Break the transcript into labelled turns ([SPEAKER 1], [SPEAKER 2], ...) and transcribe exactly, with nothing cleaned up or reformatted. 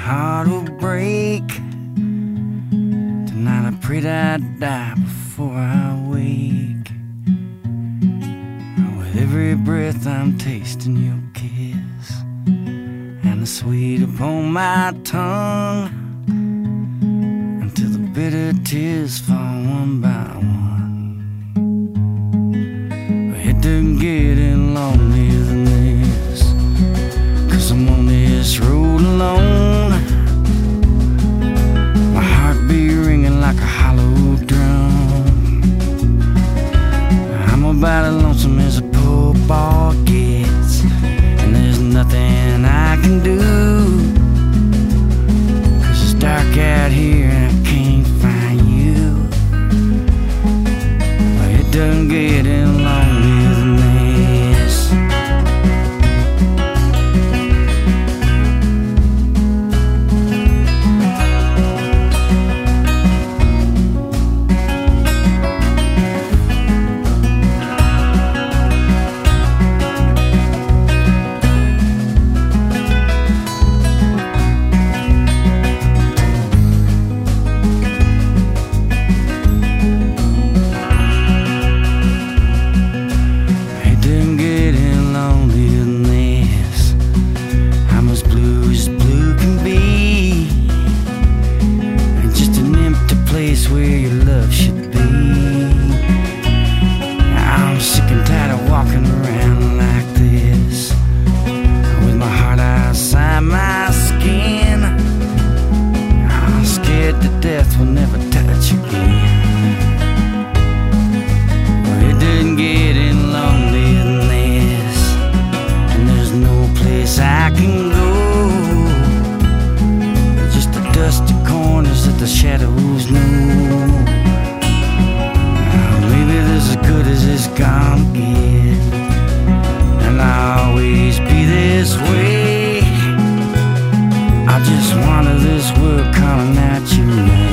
[SPEAKER 1] heart will break. Tonight I pray that I die before I wake. With every breath I'm tasting your kiss, and the sweet upon my tongue, until the bitter tears fall one by one. It doesn't get any lonelier than this, 'cause I'm on this road alone. My heart be ringing like a hollow drum. I'm about as lonesome as a poor boy gets, and there's nothing I can do, 'cause it's dark out here and I can't find you. But it doesn't get any lonelier than this. Where your love should be. I'm sick and tired of walking around like this, with my heart outside my skin. I'm scared to death we'll never touch again. Well, it didn't get any lonelier than this, and there's no place I can go, just the dusty corners that the shadows know. As good as it's gonna get, and I'll always be this way. I just wanted this world calling out your name.